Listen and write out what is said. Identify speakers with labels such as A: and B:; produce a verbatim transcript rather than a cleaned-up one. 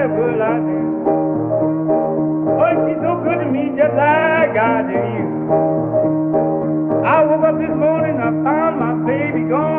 A: will I do? Oh, she's so good to me, just like I do you. I woke up this morning, I found my baby gone.